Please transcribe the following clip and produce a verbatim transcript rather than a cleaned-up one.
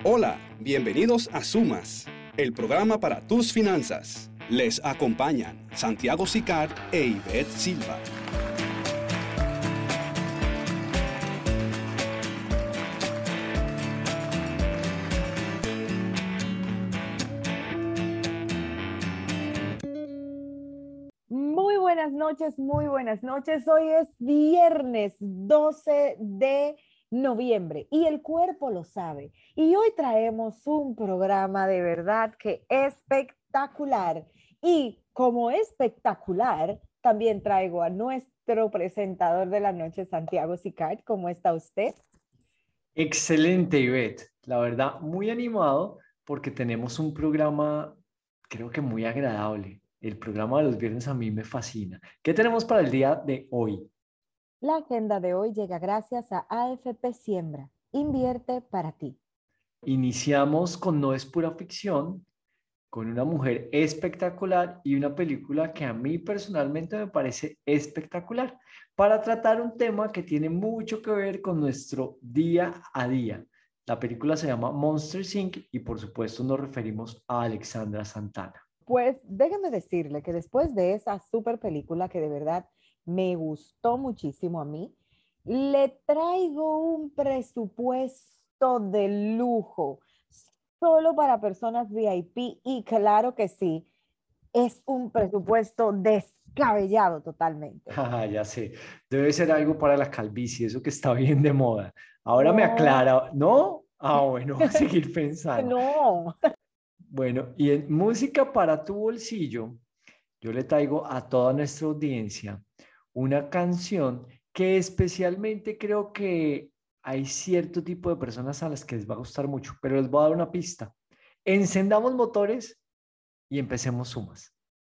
Hola, bienvenidos a Sumas, el programa para tus finanzas. Les acompañan Santiago Sicard e Ivette Silva. Muy buenas noches, muy buenas noches. Hoy es viernes doce de noviembre y el cuerpo lo sabe. Y hoy traemos un programa de verdad que espectacular. Y como espectacular, también traigo a nuestro presentador de la noche, Santiago Sicard. ¿Cómo está usted? Excelente, Ivette. La verdad, muy animado porque tenemos un programa, creo que muy agradable. El programa de los viernes a mí me fascina. ¿Qué tenemos para el día de hoy? La agenda de hoy llega gracias a A F P Siembra. Invierte para ti. Iniciamos con No es pura ficción, con una mujer espectacular y una película que a mí personalmente me parece espectacular para tratar un tema que tiene mucho que ver con nuestro día a día. La película se llama Monsters incorporated y por supuesto nos referimos a Alexandra Santana. Pues déjeme decirle que después de esa super película que de verdad me gustó muchísimo a mí, le traigo un presupuesto de lujo solo para personas V I P y claro que sí, es un presupuesto descabellado totalmente. Ah, ya sé, debe ser algo para la calvicie, eso que está bien de moda. Ahora me No, aclara, ¿no? Ah, bueno, voy a seguir pensando. no. Bueno, y en música para tu bolsillo, yo le traigo a toda nuestra audiencia una canción que especialmente creo que hay cierto tipo de personas a las que les va a gustar mucho, pero les voy a dar una pista. Encendamos motores y empecemos sumas.